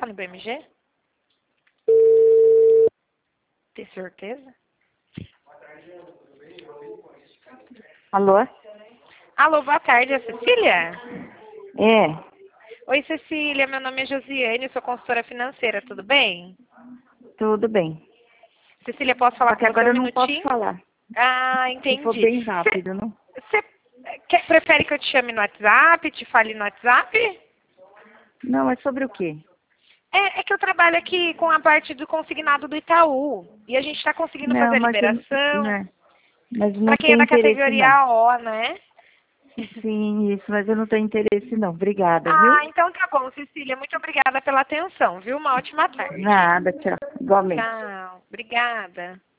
Tá no BMG? Tem certeza? Alô? Alô, boa tarde, é a Cecília? É, Oi, Cecília, meu nome é Josiane, sou consultora financeira, tudo bem? tudo bem. Cecília, posso falar Só que com você agora um eu não posso minutinho? falar. Ah, Se for entendi. bem rápido, não? Você prefere que eu te chame no WhatsApp, te fale no WhatsApp? Não, é sobre o quê? É que eu trabalho aqui com a parte do consignado do Itaú. E a gente está conseguindo Não, fazer a mas eu, liberação né, mas eu não para quem é tenho da interesse, não. categoria O, né? Sim, isso, mas eu não tenho interesse, não. Obrigada, viu? Ah, então tá bom, Cecília. Muito obrigada pela atenção, viu? Uma ótima tarde. Nada, tchau. Igualmente. Tchau. Obrigada.